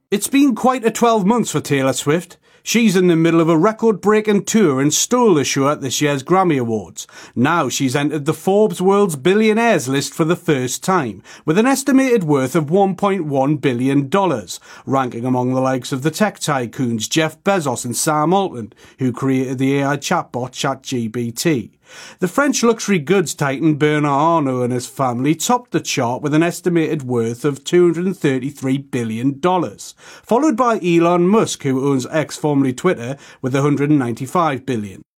It's been quite a 12 months for Taylor Swift. She's in the middle of a record-breaking tour and stole the show at this year's Grammy Awards. Now she's entered the Forbes World's Billionaires list for the first time, with an estimated worth of $1.1 billion, ranking among the likes of the tech tycoons Jeff Bezos and Sam Altman, who created the AI chatbot ChatGPT. The French luxury goods titan Bernard Arnault and his family topped the chart with an estimated worth of $233 billion, followed by Elon Musk, who owns X, formerly Twitter, with $195 billion.